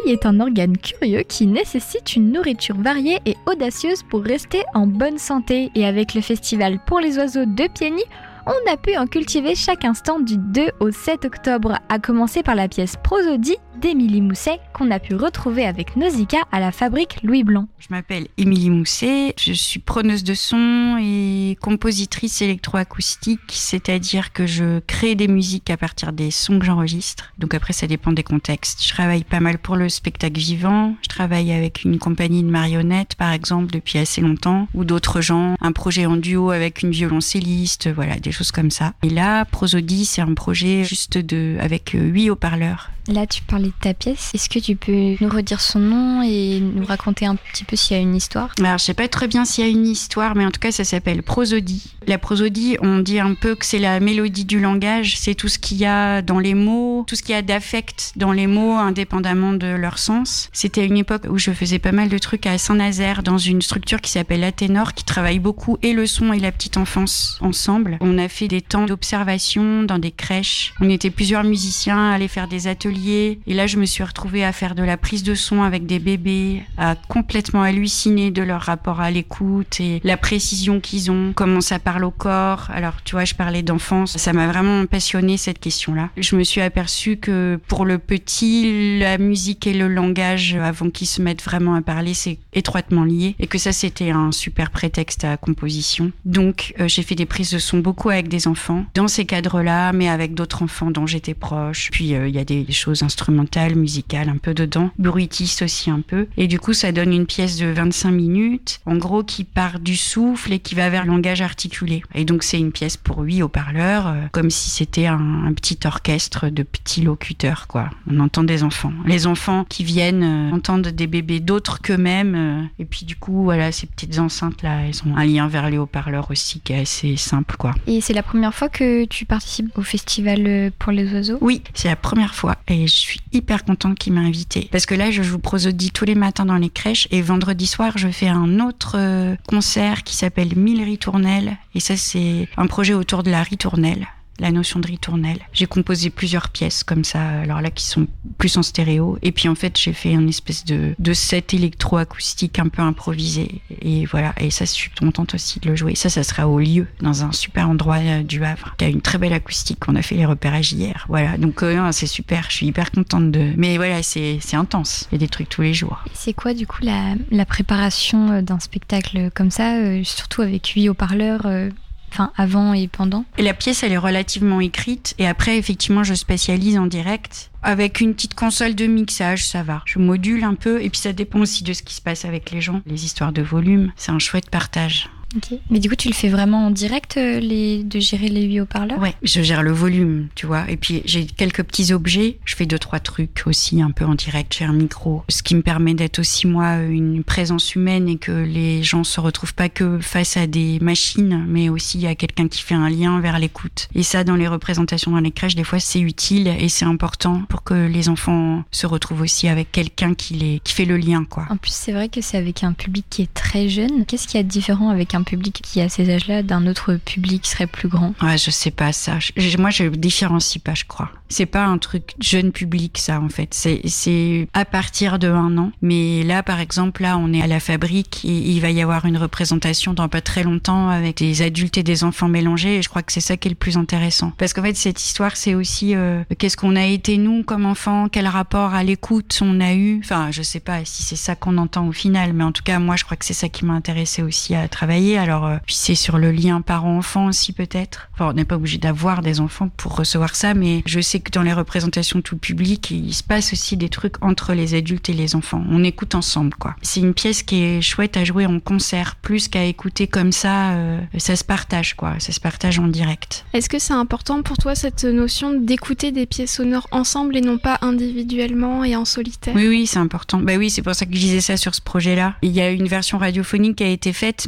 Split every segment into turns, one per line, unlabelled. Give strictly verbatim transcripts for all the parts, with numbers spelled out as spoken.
est un organe curieux qui nécessite une nourriture variée et audacieuse pour rester en bonne santé. Et avec le festival Pour les oiseaux de Pieny, on a pu en cultiver chaque instant du deux au sept octobre, à commencer par la pièce Prosodie d'Émilie Mousset qu'on a pu retrouver avec Nausicaa à la fabrique Louis Blanc.
Je m'appelle Émilie Mousset, je suis preneuse de son et compositrice électroacoustique, c'est-à-dire que je crée des musiques à partir des sons que j'enregistre. Donc après, ça dépend des contextes. Je travaille pas mal pour le spectacle vivant, je travaille avec une compagnie de marionnettes, par exemple, depuis assez longtemps, ou d'autres gens, un projet en duo avec une violoncelliste, voilà, des choses comme ça. Et là, Prosodie, c'est un projet juste de, avec huit haut-parleurs.
Là, tu parlais de ta pièce. Est-ce que tu peux nous redire son nom et nous raconter un petit peu s'il y a une histoire ?
Alors, je sais pas très bien s'il y a une histoire, mais en tout cas, ça s'appelle Prosodie. La prosodie, on dit un peu que c'est la mélodie du langage. C'est tout ce qu'il y a dans les mots, tout ce qu'il y a d'affect dans les mots, indépendamment de leur sens. C'était à une époque où je faisais pas mal de trucs à Saint-Nazaire, dans une structure qui s'appelle Athénor, qui travaille beaucoup et le son et la petite enfance ensemble. On a fait des temps d'observation dans des crèches. On était plusieurs musiciens à aller faire des ateliers. Et là, je me suis retrouvée à faire de la prise de son avec des bébés, à complètement halluciner de leur rapport à l'écoute et la précision qu'ils ont, comment ça parle au corps. Alors, tu vois, je parlais d'enfance. Ça m'a vraiment passionnée, cette question-là. Je me suis aperçue que pour le petit, la musique et le langage, avant qu'ils se mettent vraiment à parler, c'est étroitement lié. Et que ça, c'était un super prétexte à composition. Donc, euh, j'ai fait des prises de son beaucoup avec des enfants, dans ces cadres-là, mais avec d'autres enfants dont j'étais proche. Puis, il euh, y a des choses instrumentales, musicales, un peu dedans, bruitistes aussi un peu. Et du coup, ça donne une pièce de vingt-cinq minutes, en gros, qui part du souffle et qui va vers le langage articulé. Et donc, c'est une pièce pour huit haut-parleurs, euh, comme si c'était un, un petit orchestre de petits locuteurs, quoi. On entend des enfants. Les enfants qui viennent euh, entendent des bébés d'autres qu'eux-mêmes. Euh, et puis, du coup, voilà, ces petites enceintes-là, elles ont un lien vers les haut-parleurs aussi qui est assez simple, quoi.
Et c'est la première fois que tu participes au festival Pour les oiseaux ?
Oui, c'est la première fois. Et je suis hyper contente qu'il m'ait invitée. Parce que là, je joue Prosodie tous les matins dans les crèches. Et vendredi soir, je fais un autre euh, concert qui s'appelle Mille ritournelles. Et ça, c'est un projet autour de la ritournelle. La notion de ritournelle. J'ai composé plusieurs pièces comme ça, alors là qui sont plus en stéréo. Et puis en fait, j'ai fait une espèce de, de set électroacoustique un peu improvisé. Et voilà, et ça, je suis contente aussi de le jouer. Ça, ça sera au Lieu, dans un super endroit du Havre, qui a une très belle acoustique. On a fait les repérages hier. Voilà, donc euh, c'est super, je suis hyper contente de... Mais voilà, c'est, c'est intense. Il y a des trucs tous les jours.
Et c'est quoi du coup la, la préparation d'un spectacle comme ça, euh, surtout avec huit haut-parleurs euh... Enfin, avant et pendant.
Et la pièce, elle est relativement écrite. Et après, effectivement, je spécialise en direct. Avec une petite console de mixage, ça va. Je module un peu. Et puis, ça dépend aussi de ce qui se passe avec les gens. Les histoires de volume, c'est un chouette partage.
Ok. Mais du coup, tu le fais vraiment en direct, euh, les... de gérer les huit haut-parleurs ?
Ouais, je gère le volume, tu vois. Et puis, j'ai quelques petits objets. Je fais deux, trois trucs aussi un peu en direct. J'ai un micro. Ce qui me permet d'être aussi, moi, une présence humaine et que les gens se retrouvent pas que face à des machines, mais aussi à quelqu'un qui fait un lien vers l'écoute. Et ça, dans les représentations dans les crèches, des fois, c'est utile et c'est important pour que les enfants se retrouvent aussi avec quelqu'un qui, les... qui fait le lien, quoi.
En plus, c'est vrai que c'est avec un public qui est très jeune. Qu'est-ce qu'il y a de différent avec un un public qui à ces âges-là d'un autre public qui serait plus grand?
Ouais, je sais pas ça. Je, moi, je différencie pas, je crois. C'est pas un truc jeune public, ça, en fait. C'est, c'est à partir de un an. Mais là, par exemple, là, on est à la fabrique et il va y avoir une représentation dans pas très longtemps avec des adultes et des enfants mélangés. Et je crois que c'est ça qui est le plus intéressant. Parce qu'en fait, cette histoire, c'est aussi euh, qu'est-ce qu'on a été, nous, comme enfants, quel rapport à l'écoute on a eu. Enfin, je sais pas si c'est ça qu'on entend au final, mais en tout cas, moi, je crois que c'est ça qui m'a intéressé aussi à travailler. Alors, euh, puis c'est sur le lien parent-enfant aussi, peut-être. Enfin, on n'est pas obligé d'avoir des enfants pour recevoir ça, mais je sais que dans les représentations tout public, il se passe aussi des trucs entre les adultes et les enfants. On écoute ensemble, quoi. C'est une pièce qui est chouette à jouer en concert, plus qu'à écouter comme ça. Euh, ça se partage, quoi. Ça se partage en direct.
Est-ce que c'est important pour toi, cette notion d'écouter des pièces sonores ensemble et non pas individuellement et en solitaire?
Oui, oui, c'est important. Bah oui, c'est pour ça que je disais ça sur ce projet-là. Il y a une version radiophonique qui a été faite, mais euh,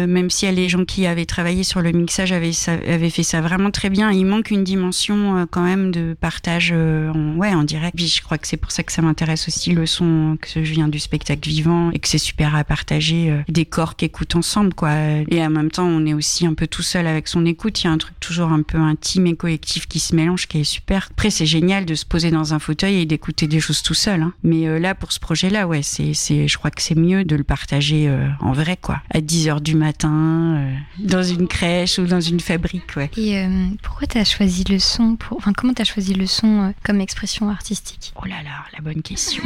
euh, même si les gens qui avaient travaillé sur le mixage avaient, ça, avaient fait ça vraiment très bien. Il manque une dimension euh, quand même de partage euh, en, ouais, en direct. Puis je crois que c'est pour ça que ça m'intéresse aussi, le son, que je viens du spectacle vivant et que c'est super à partager euh, des corps qui écoutent ensemble, quoi. Et en même temps, on est aussi un peu tout seul avec son écoute. Il y a un truc toujours un peu intime et collectif qui se mélange, qui est super. Après, c'est génial de se poser dans un fauteuil et d'écouter des choses tout seul, hein. Mais euh, là, pour ce projet-là, ouais, c'est, c'est, je crois que c'est mieux de le partager euh, en vrai, quoi. À dix heures du matin, euh, dans une crèche ou dans une fabrique, ouais.
Et euh, pourquoi t'as choisi le son pour... Enfin, comment t'as choisi le son euh, comme expression artistique ?
Oh là là, la bonne question.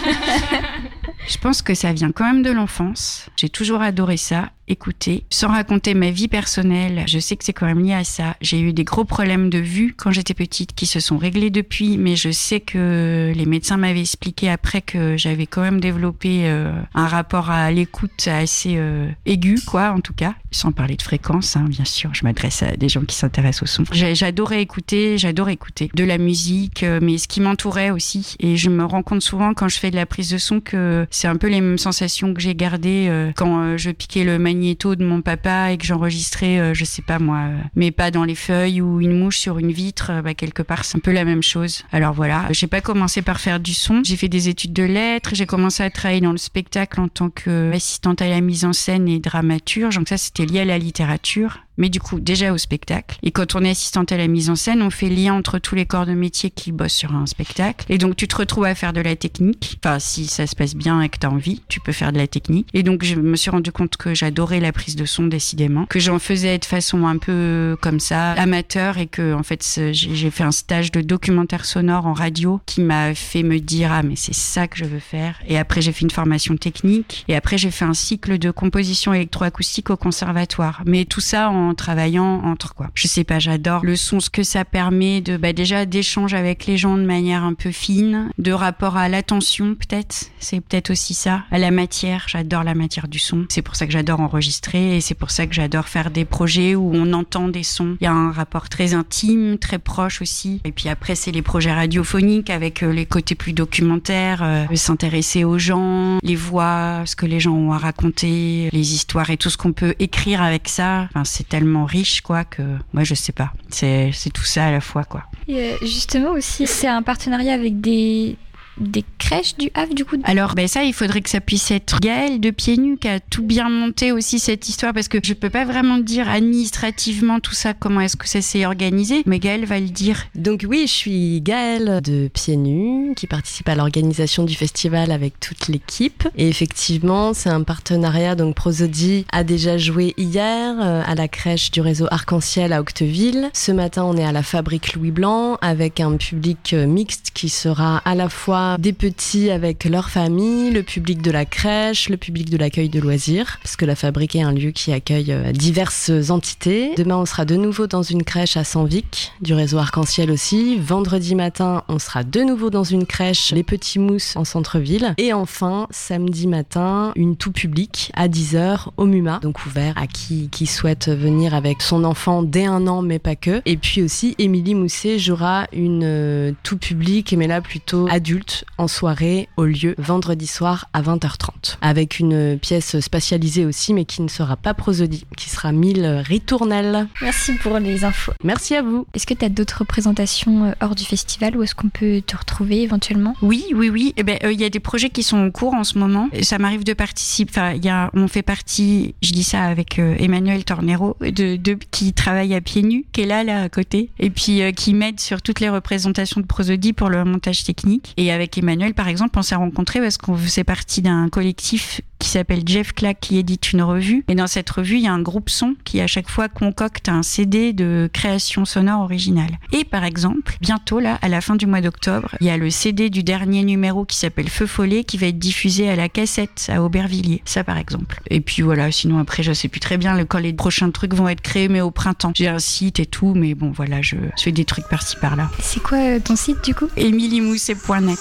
Je pense que ça vient quand même de l'enfance. J'ai toujours adoré ça, écouter. Sans raconter ma vie personnelle, je sais que c'est quand même lié à ça. J'ai eu des gros problèmes de vue quand j'étais petite qui se sont réglés depuis, mais je sais que les médecins m'avaient expliqué après que j'avais quand même développé euh, un rapport à l'écoute assez euh, aigu, quoi, en tout cas. Sans parler de fréquence, hein, bien sûr, je m'adresse à des gens qui s'intéressent au son. J'ai, j'adorais écouter, j'adore écouter de la musique, euh, mais ce qui m'entourait aussi. Et je me rends compte souvent quand je fais de la prise de son que c'est un peu les mêmes sensations que j'ai gardées euh, quand euh, je piquais le magnéto de mon papa et que j'enregistrais, euh, je sais pas moi, euh, mes pas dans les feuilles ou une mouche sur une vitre, euh, bah, quelque part c'est un peu la même chose. Alors voilà, j'ai pas commencé par faire du son, j'ai fait des études de lettres, j'ai commencé à travailler dans le spectacle en tant qu'assistante à la mise en scène et dramaturge, donc ça c'était lié à la littérature. Mais du coup, déjà au spectacle. Et quand on est assistante à la mise en scène, on fait lien entre tous les corps de métier qui bossent sur un spectacle. Et donc, tu te retrouves à faire de la technique. Enfin, si ça se passe bien et que t'as envie, tu peux faire de la technique. Et donc, je me suis rendu compte que j'adorais la prise de son, décidément. Que j'en faisais de façon un peu comme ça, amateur. Et que, en fait, j'ai fait un stage de documentaire sonore en radio qui m'a fait me dire, ah, mais c'est ça que je veux faire. Et après, j'ai fait une formation technique. Et après, j'ai fait un cycle de composition électroacoustique au conservatoire. Mais tout ça en en travaillant entre quoi. Je sais pas, j'adore le son, ce que ça permet de, bah déjà d'échanges avec les gens de manière un peu fine, de rapport à l'attention peut-être, c'est peut-être aussi ça, à la matière, j'adore la matière du son. C'est pour ça que j'adore enregistrer et c'est pour ça que j'adore faire des projets où on entend des sons. Il y a un rapport très intime, très proche aussi. Et puis après, c'est les projets radiophoniques avec les côtés plus documentaires, euh, s'intéresser aux gens, les voix, ce que les gens ont à raconter, les histoires et tout ce qu'on peut écrire avec ça. Enfin, c'est tellement riche, quoi, que moi, je sais pas. C'est, c'est tout ça à la fois, quoi.
Et euh, justement aussi, c'est un partenariat avec des... des crèches du Havre, du coup.
Alors, ben ça, il faudrait que ça puisse être Gaëlle de Pieds Nus qui a tout bien monté aussi cette histoire, parce que je peux pas vraiment dire administrativement tout ça, comment est-ce que ça s'est organisé, mais Gaëlle va le dire.
Donc oui, je suis Gaëlle de Pieds Nus, qui participe à l'organisation du festival avec toute l'équipe. Et effectivement, c'est un partenariat, donc Prosodie a déjà joué hier euh, à la crèche du réseau Arc-en-Ciel à Octeville. Ce matin, on est à la fabrique Louis Blanc avec un public euh, mixte qui sera à la fois des petits avec leur famille, le public de la crèche, le public de l'accueil de loisirs, parce que la fabrique est un lieu qui accueille diverses entités. Demain, on sera de nouveau dans une crèche à Saint-Vic, du réseau Arc-en-Ciel aussi. Vendredi matin, on sera de nouveau dans une crèche, les Petits Mousses en centre-ville. Et enfin, samedi matin, une tout public à dix heures au MUMA, donc ouvert à qui, qui souhaite venir avec son enfant dès un an, mais pas que. Et puis aussi, Émilie Mousset jouera une euh, tout public, mais là plutôt adulte, en soirée au lieu vendredi soir à vingt heures trente avec une pièce spatialisée aussi mais qui ne sera pas prosodie, qui sera Mille Ritournelles.
Merci pour les infos.
Merci à vous.
Est-ce que tu as d'autres représentations hors du festival où est-ce qu'on peut te retrouver éventuellement ?
Oui, oui, oui. Eh ben, il euh, y a des projets qui sont en cours en ce moment. Ça m'arrive de participer. Enfin, il y a, on fait partie. Je dis ça avec euh, Emmanuel Tornero, de, de qui travaille à Pieds Nus, qui est là, là à côté, et puis euh, qui m'aide sur toutes les représentations de prosodie pour le montage technique. Et avec Emmanuel, par exemple, on s'est rencontrés parce qu'on faisait partie d'un collectif qui s'appelle Jeff Clack, qui édite une revue. Et dans cette revue, il y a un groupe son qui, à chaque fois, concocte un C D de création sonore originale. Et par exemple, bientôt, là, à la fin du mois d'octobre, il y a le C D du dernier numéro qui s'appelle Feu Follet, qui va être diffusé à la cassette à Aubervilliers. Ça, par exemple. Et puis voilà, sinon après, je sais plus très bien quand les prochains trucs vont être créés, mais au printemps. J'ai un site et tout, mais bon, voilà, je, je fais des trucs par-ci, par-là.
C'est quoi ton site, du coup ?
émilie mousset point net.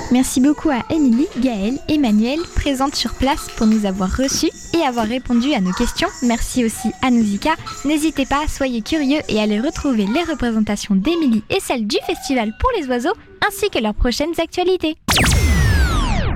Merci beaucoup à Émilie, Gaëlle, Emmanuel, présentes sur place pour nous avoir reçus et avoir répondu à nos questions. Merci aussi à Nausicaa. N'hésitez pas, soyez curieux et allez retrouver les représentations d'Émilie et celles du Festival pour les oiseaux, ainsi que leurs prochaines actualités.